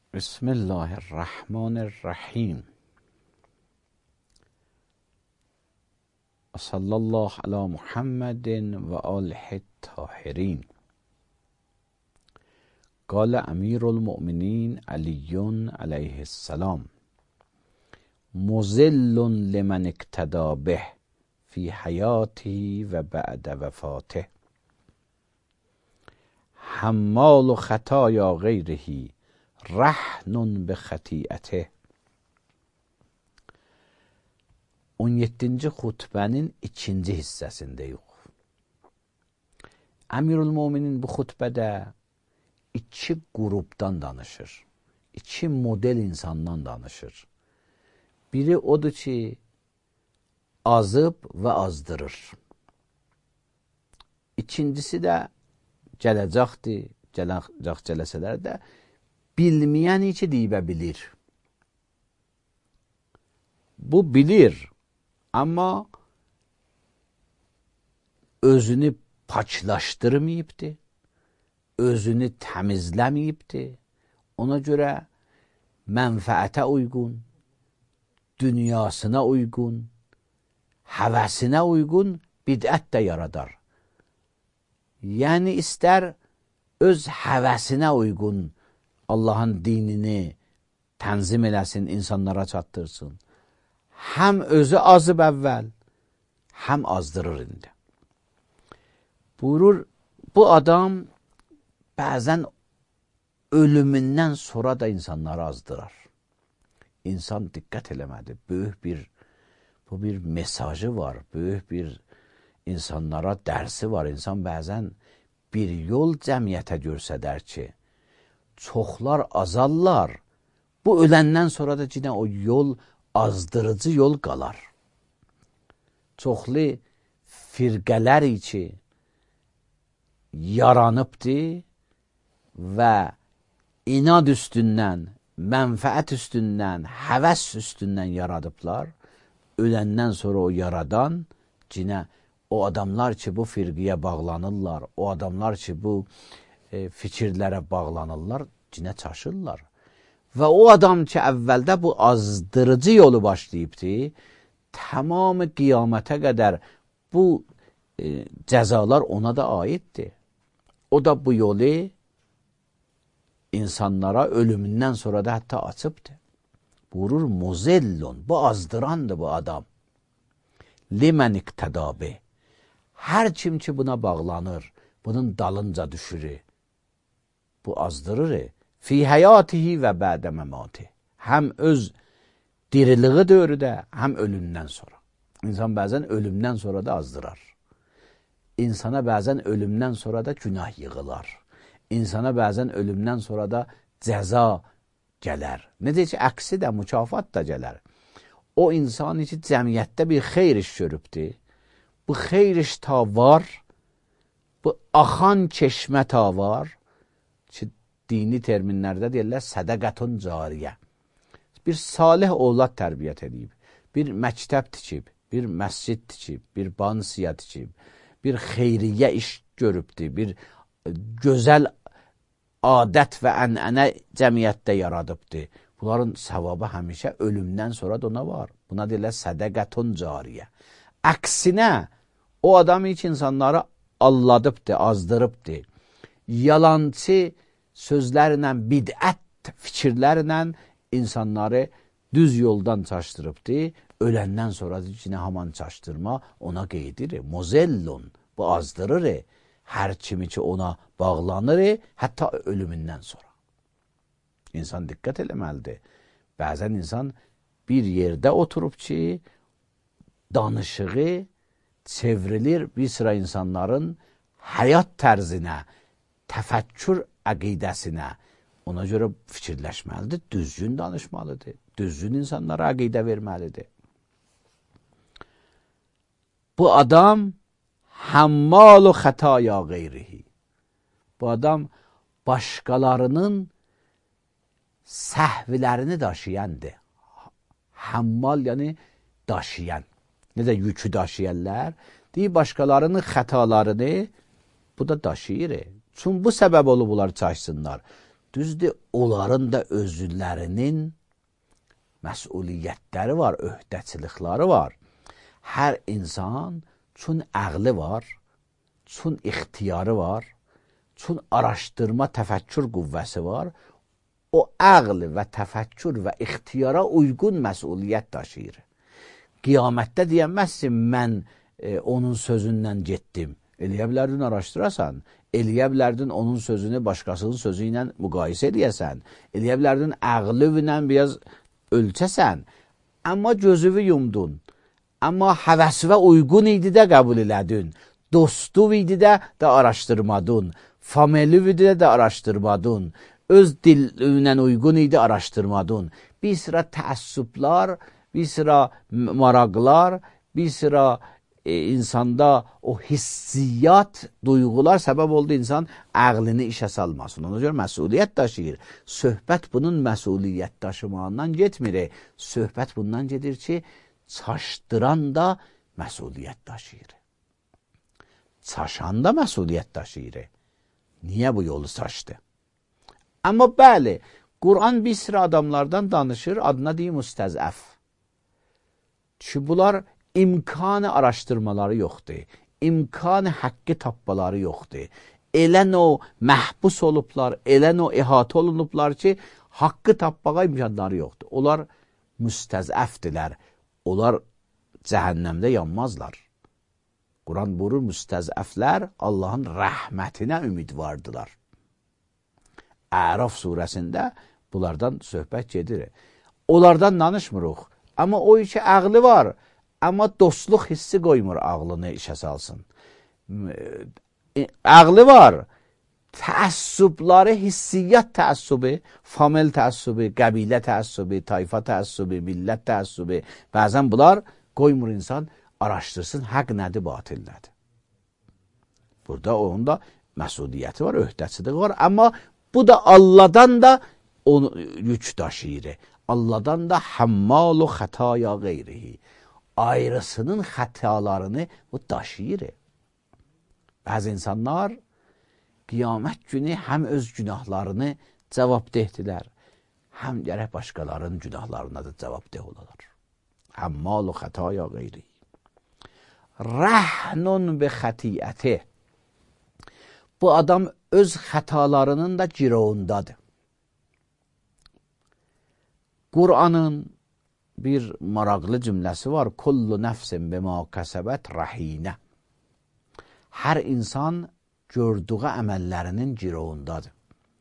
Bismillahirrahmanirrahim. Sallallahu ala Muhammedin ve alihi tahirin. قال امیر المؤمنین علی علیه السلام مذل لمن اقتدى به فی حیاته و بعد وفاته حمال خطایا غیره رهن به خطیئته. 17-ci xutbənin 2-ci hissəsindəyik. Əmirül-Möminin bu xutbədə 2 qrupdan danışır. 2 model insandan danışır. Biri odur ki, azıb və azdırır. İkincisi də gələcəkdir, gələcəklər də bilməyəni ki, deyibə bilir. Bu bilir, amma özünü paklaşdırmayıbdır, özünü təmizləməyibdir. Ona görə mənfəətə uyğun, dünyasına uyğun, həvəsinə uyğun bidət də yaradar. Yəni, istər öz həvəsinə uyğun Allahın dinini tənzim eləsin, insanlara çatdırsın. Həm özü azıb əvvəl, həm azdırır indi. Buyurur, bu adam bəzən ölümündən sonra da insanları azdırar. İnsan diqqət eləmədi. Bu bir mesajı var, böyük bir insanlara dərsi var. İnsan bəzən bir yol cəmiyyətə görsədər ki, çoxlar azarlar. Bu öləndən sonra da yine o yol azdırıcı yol qalar. Çoxlu firqələr ki yaranıbdır və inad üstündən, mənfəət üstündən, həvəs üstündən yaradıblar. Öləndən sonra o yaradan yine o adamlar ki bu firqiyə bağlanırlar, o adamlar ki bu fikirlərə bağlanırlar, yine çaşırlar. Və o adam ki əvvəldə bu azdırıcı yolu başlayıbdır, tamamı qiyamətə qədər bu cəzalar ona da aiddir. O da bu yolu insanlara ölümündən sonra da hətta açıbdır. Buyurur, muzellun, bu azdırandır bu adam. Limən iqtədabi. Hər kim ki buna bağlanır, bunun dalınca düşür, bu azdırır. Fi həyatihi və bədə məmati. Həm öz diriliği dövrüdə, həm ölümdən sonra. İnsan bəzən ölümdən sonra da azdırar. İnsana bəzən ölümdən sonra da günah yığılar. İnsana bəzən ölümdən sonra da cəza gələr. Necə ki, əksi də, mükafat da gələr. O insan ki, cəmiyyətdə bir xeyr iş görübdür. Bu xeyr iş ta var, bu axan çeşmə ta var ki, dini terminlərdə deyirlər, sədəqətun cariyə. Bir salih ovlad tərbiyyət edib, bir məktəb tikib, bir məscid tikib, bir bansiya tikib, bir xeyriyyə iş görübdür, bir gözəl adət və ənənə cəmiyyətdə yaradıbdır. Bunların savabı həmişə ölümdən sonra da ona var. Buna deyirlər sədəqətun cariyə. Əksinə, o adam hiç insanları alladıbdır, azdırıbdır. Yalancı sözlərlə, bidət fikirlərlə insanları düz yoldan çaşdırıbdır. Öləndən sonra yine haman çaşdırma ona qeydirir. Mozellun, bu azdırır. Hər kimi ki ona bağlanır, hətta ölümündən sonra. İnsan diqqət eləməlidir. Bəzən insan bir yerdə oturub ki, danışığı çevrilir bir sıra insanların həyat tərzinə, təfəkkür əqidəsinə. Ona görə fikirləşməlidir, düzgün danışmalıdır, düzgün insanlara əqidə verməlidir. Bu adam hammalu xətaya qeyrihi. Bu adam başqalarının səhvlərini daşıyandır. Hammal yəni daşıyan. Necə yükü daşıyanlar, deyir başqalarının xətalarını bu da daşıyır. Çünki bu səbəb olub bunlar çaşsınlar. Düzdür, onların da özlərinin məsuliyyətləri var, öhdəçilikləri var. Hər insan çün əqli var, çün ixtiyarı var, çün araşdırma, təfəkkür qüvvəsi var. O əql və təfəkkür və ixtiyara uyğun məsuliyyət daşıyır. Qiyamətdə deyəməzsin, mən onun sözündən getdim. Eləyə bilərdin araşdırasan, eləyə bilərdin onun sözünü başqasının sözü ilə müqayisə edəsən, eləyə bilərdin əqlüvlə biraz ölçəsən, amma gözüvü yumdun, amma həvəsvə uyğun idi də qəbul elədin, dostu idi də araşdırmadın, familü idi də araşdırmadın, öz dilinə uyğun idi araşdırmadın. Bir sıra təəssüblər, bir sıra maraqlar, bir sıra insanda o hissiyat, duyğular səbəb oldu insan əqlini işə salmasın. Ona görə məsuliyyət daşıyır. Söhbət bunun məsuliyyət daşımağından getmir. Söhbət bundan gedir ki, çaşdıran da məsuliyyət daşıyır. Çaşan da məsuliyyət daşıyır. Niyə bu yolu çaşdı? Amma bəli, Quran bir sıra adamlardan danışır, adına deyim müstəzəf. Çünki bunlar imkanı araşdırmaları yoxdur. İmkanı haqqı tapmaları yoxdur. Elən o məhbus olublar, elən o ihatə olunublar ki, haqqı tapmağa imkanları yoxdur. Onlar müstəzəfdirlər. Onlar cəhənnəmdə yanmazlar. Quran buyurur, müstəzəflər Allahın rəhmətinə ümidvardılar. Əraf surəsində bunlardan söhbət gedir. Onlardan danışmırıq. Amma o iki əqli var. Amma dostluq hissi qoymur ağlını işə salsın. Ağlı var. Təəssübləri, hissiyyat təəssübü, famil təəssübü, qəbilə təəssübü, tayfa təəssübü, millət təəssübü. Bəzən bunlar qoymur insan araşdırsın, həq nədir, batil nədir. Burada onun da məsuliyyəti var, öhdəçiliyi var. Amma bu da Allah'dan da onu yük daşıyır. Allah'dan da hammalu xətaya qeyrihi. Ayrısının xətalarını bu daşıyır. Bəzi insanlar qiyamət günü həm öz günahlarını cavabdehdirlər, həm gərək başqalarının günahlarına da cavabdeh olarlar. Hammalu xətaya qeyrihi. Rəhnun bi xətiyyəti. Bu adam öz xətalarının da girovundadır. Qur'anın bir maraqlı cümləsi var. Kullu nəfsin bima kəsəbət rəhinə. Hər insan gördüğü əməllərinin girovundadır.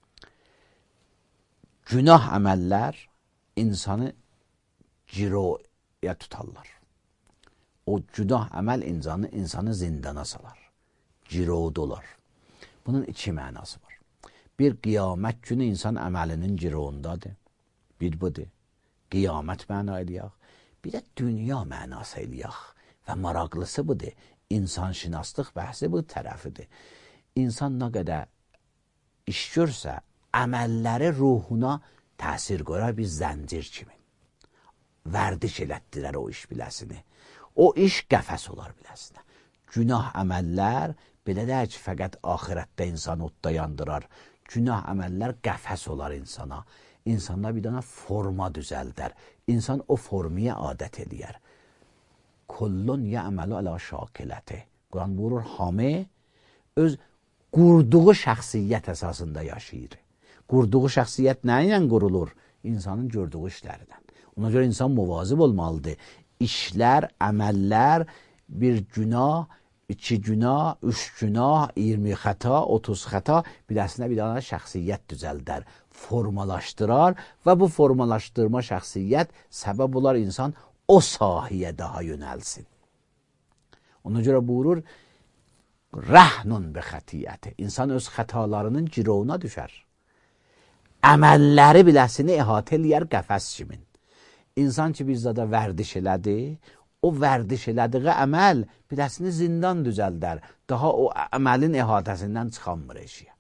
Günah əməllər insanı giroya tutarlar. O günah əməl insanı zindana salar. Girovda olar. Bunun iki mənası var. Bir, qiyamət günü insan əməlinin girovundadır. Bir budur. Qiyamət məna eləyək. Bir də dünya mənası eləyək. Və maraqlısı budur. İnsan şinaslıq bəhsi bu tərəfidir. İnsan nə qədər iş görsə, əməlləri ruhuna təsir qoyar bir zəncir kimi. Vərdiş elətdirər o iş biləsini. O iş qəfəs olar biləsinə. Günah əməllər belə deyək ki, fəqət axirətdə insan odda yandırar. Günah əməllər qəfəs olar insana. İnsanda bir dana forma düzəldər. İnsan o formaya adət eləyər. Kullun ya'malu ala şakiləti. Quran buyurur, hamı öz qurduğu şəxsiyyət əsasında yaşayır. Qurduğu şəxsiyyət nə ilə qurulur? İnsanın gördüğü işlərdən. Ona görə insan muvazib olmalıdır. İşlər, əməllər, bir günah, 2 günah, 3 günah, 20 xəta, 30 xəta biləsinə bir dana şəxsiyyət düzəldər, formalaşdırar və bu formalaşdırma şəxsiyyət səbəb olar insan o sahiyə daha yönəlsin. Ona görə buyurur, rəhnun bi xətiyyəti. İnsan öz xətalarının girovuna düşər. Əməlləri biləsini əhatə eləyər qəfəs kimin. İnsan ki, bir zada vərdiş elədi, o vərdiş elədiği əməl biləsini zindan düzəldər. Daha o əməlin əhatəsindən çıxanmır eşiyə.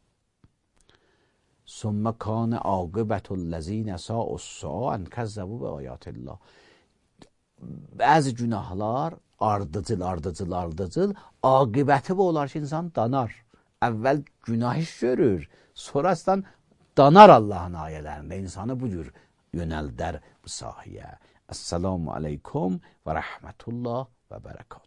Sümmə kânə aqibətüllezîne sa'us-su'an kəzzəbu bi ayatillah. Bəzi günahlar ardıcıl, aqibəti bu olar ki, insan danar. Əvvəl günah iş görür, sonrasından danar Allahın ayələrində, insanı bu cür yönəldər bu sahəyə. Əssalamu aleykum və rəhmətullah və bərəkatuhu.